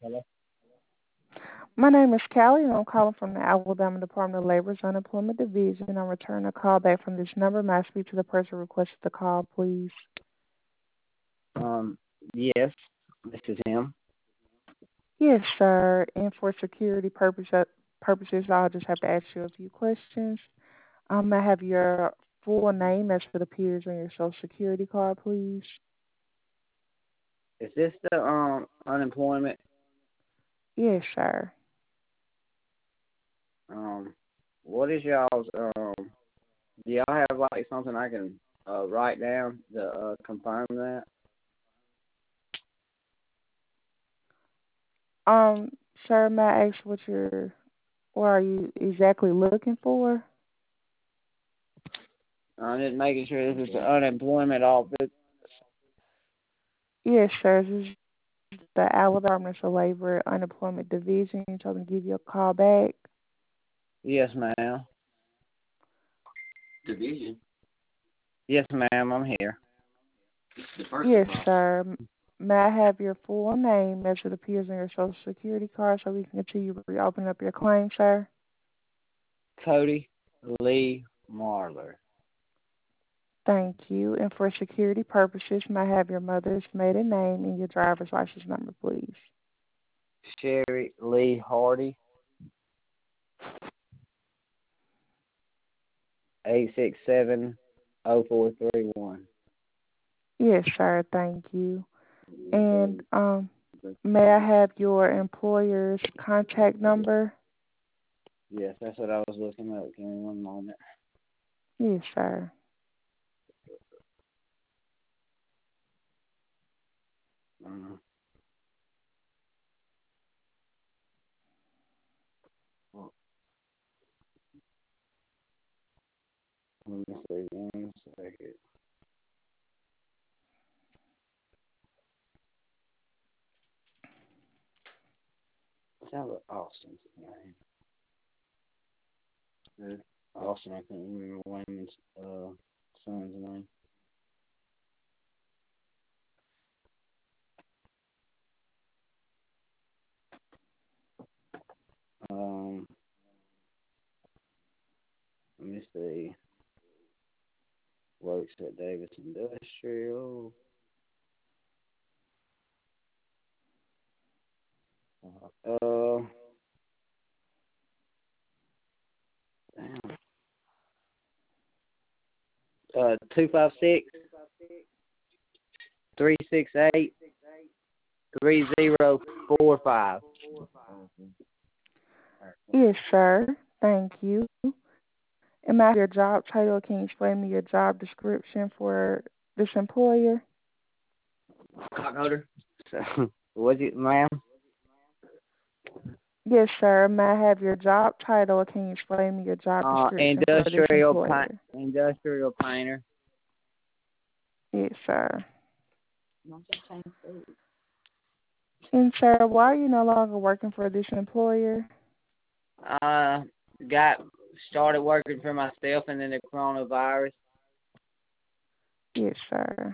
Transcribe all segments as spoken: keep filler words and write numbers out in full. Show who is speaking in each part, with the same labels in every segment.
Speaker 1: Hello?
Speaker 2: My name is Callie, and I'm calling from the Alabama Department of Labor's Unemployment Division. I'm returning a call back from this number. May I speak to the person who requested the call, please?
Speaker 1: Um, yes, this is him.
Speaker 2: Yes, sir. And for security purpose, uh, purposes, I'll just have to ask you a few questions. Um, may I have your full name as it appears on your Social Security card, please?
Speaker 1: Is this the um unemployment?
Speaker 2: Yes, sir.
Speaker 1: Um, what is y'all's um? Do y'all have like something I can uh write down to uh confirm that?
Speaker 2: Um, sir, may I ask what you're, what are you exactly looking for?
Speaker 1: I'm just making sure this is the unemployment office.
Speaker 2: Yes, sir. This is the Alabama Department of Labor Unemployment Division. You told me to give you a call back.
Speaker 1: Yes, ma'am.
Speaker 3: Division.
Speaker 1: Yes, ma'am. I'm here.
Speaker 3: The first
Speaker 2: Yes,
Speaker 3: department.
Speaker 2: sir. May I have your full name as it appears on your Social Security card so we can continue reopening up your claim, sir?
Speaker 1: Cody Lee Marler.
Speaker 2: Thank you. And for security purposes, may I have your mother's maiden name and your driver's license number, please?
Speaker 1: Sherry Lee Hardy. Eight six seven oh four three one.
Speaker 2: Yes, sir. Thank you. And um, may I have your employer's contact number?
Speaker 1: Yes, that's what I was looking up. Give me one moment.
Speaker 2: Yes, sir.
Speaker 1: Uh, let me see one second. Sounds like Austin's name. Uh, Austin, I can't remember Wayne's uh, son's name. Um, let me see. Works at Davis Industrial. Uh, damn. Uh, two five six three six eight three zero four five.
Speaker 2: Yes, sir. Thank you. And may I have your job title? Can you explain me your job description for this employer?
Speaker 1: Cock holder. So, was it, ma'am?
Speaker 2: Yes, sir. May I have your job title? Can you explain me your job
Speaker 1: Uh,
Speaker 2: description for this
Speaker 1: industrial pi-
Speaker 2: employer?
Speaker 1: industrial painter.
Speaker 2: Yes, sir. And sir, why are you no longer working for this employer?
Speaker 1: Uh, got started working for myself, and then the coronavirus.
Speaker 2: Yes, sir.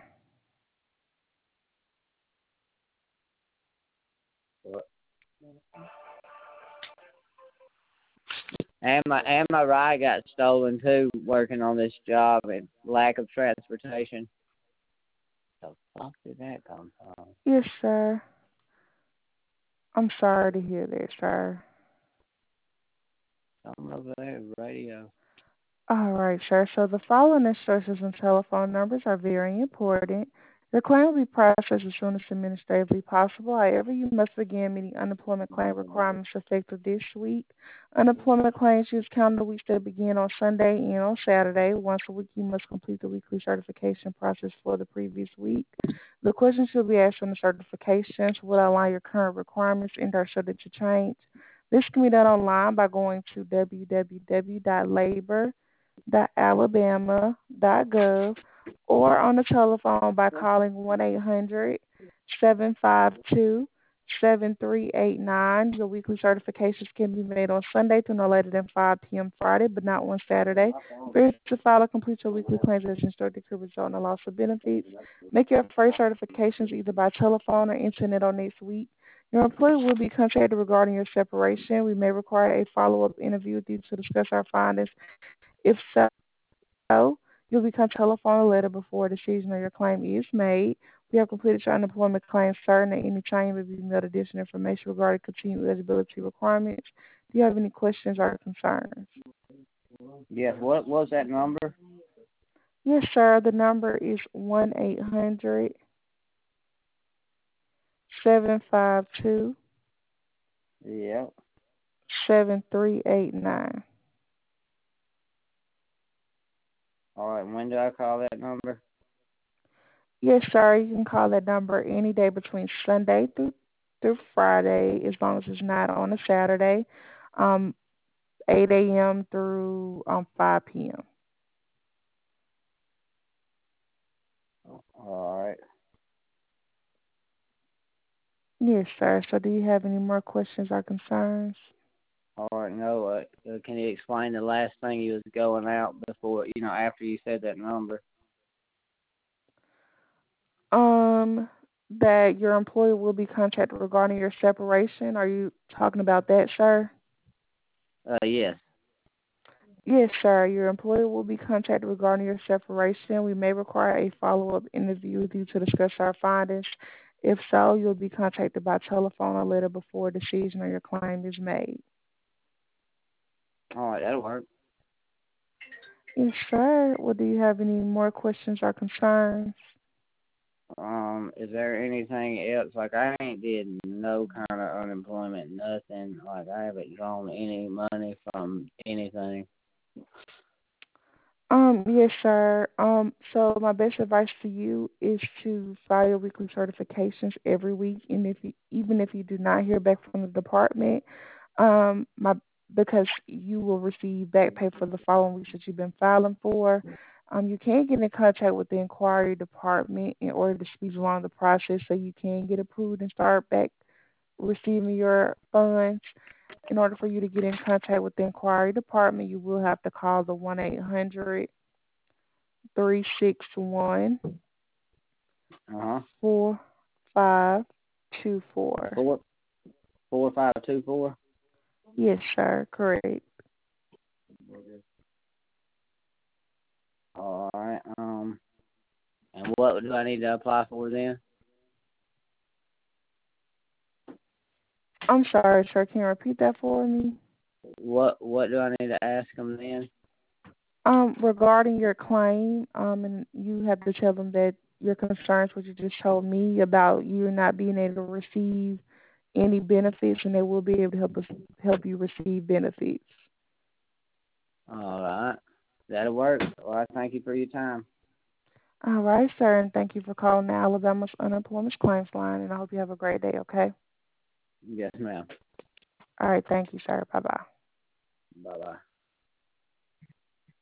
Speaker 1: And my and my ride got stolen too, working on this job and lack of transportation. The fuck did that come from?
Speaker 2: Yes, sir. I'm sorry to hear that, sir.
Speaker 1: Something over there, radio.
Speaker 2: All right, sir. So the following instructions and telephone numbers are very important. Your claim will be processed as soon as administratively possible. However, you must begin meeting unemployment claim requirements effective this week. Unemployment claims use calendar weeks that begin on Sunday and on Saturday. Once a week, you must complete the weekly certification process for the previous week. The questions you'll be asked on the certifications will outline your current requirements and are subject to change. This can be done online by going to w w w dot labor dot alabama dot gov or on the telephone by calling one eight hundred seven five two seven three eight nine. Your weekly certifications can be made on Sunday to no later than five p.m. Friday, but not on Saturday. Failure to file or complete your weekly claims as instructed could result in a loss of benefits. Make your first certifications either by telephone or internet on next week. Your employer will be contacted regarding your separation. We may require a follow-up interview with you to discuss our findings. If so, you'll be contacted by telephone or letter before a decision on your claim is made. We have completed your unemployment claim, sir, and at any time you will be mailed additional information regarding continued eligibility requirements. Do you have any questions or concerns?
Speaker 1: Yes, what was that number?
Speaker 2: Yes, sir. The number is one eight hundred seven five two
Speaker 1: Yep.
Speaker 2: seven three eight nine.
Speaker 1: All right, when do I call that number?
Speaker 2: Yes, sir. You can call that number any day between Sunday through through Friday, as long as it's not on a Saturday, um, eight a.m. through um, five p.m.
Speaker 1: All right.
Speaker 2: Yes, sir. So do you have any more questions or concerns?
Speaker 1: All right, no, uh, uh, can you explain the last thing you was going out before, you know, after you said that number?
Speaker 2: Um, that your employer will be contacted regarding your separation. Are you talking about that, sir?
Speaker 1: Uh, yes.
Speaker 2: Yes, sir. Your employer will be contacted regarding your separation. We may require a follow-up interview with you to discuss our findings. If so, you'll be contacted by telephone or letter before a decision on your claim is made.
Speaker 1: All right, that'll work.
Speaker 2: Yes, sir. Well, do you have any more questions or concerns?
Speaker 1: Um, is there anything else? Like, I ain't did no kind of unemployment, nothing. Like, I haven't drawn any money from anything.
Speaker 2: Um, yes, sir. Um, so my best advice to you is to file your weekly certifications every week, and if you, even if you do not hear back from the department, um, my because you will receive back pay for the following weeks that you've been filing for. Um, you can get in contact with the inquiry department in order to speed along the process so you can get approved and start back receiving your funds. In order for you to get in contact with the inquiry department, you will have to call the one eight hundred three six one
Speaker 1: Uh-huh.
Speaker 2: four five two four.
Speaker 1: Four, four, five, two, four?
Speaker 2: Yes, sir. Correct.
Speaker 1: All right, um, and what do I need to apply for then?
Speaker 2: I'm sorry, sir. Can you repeat that for me?
Speaker 1: What, what do I need to ask them then?
Speaker 2: Um, regarding your claim, um, and you have to tell them that your concerns, what you just told me about you not being able to receive any benefits, and they will be able to help us help you receive benefits.
Speaker 1: All right, that'll work. Well, I thank you for your time.
Speaker 2: All right, sir, and thank you for calling the Alabama's Unemployment Claims Line, and I hope you have a great day, okay?
Speaker 1: Yes, ma'am.
Speaker 2: All right, thank you, sir. Bye-bye.
Speaker 1: Bye-bye.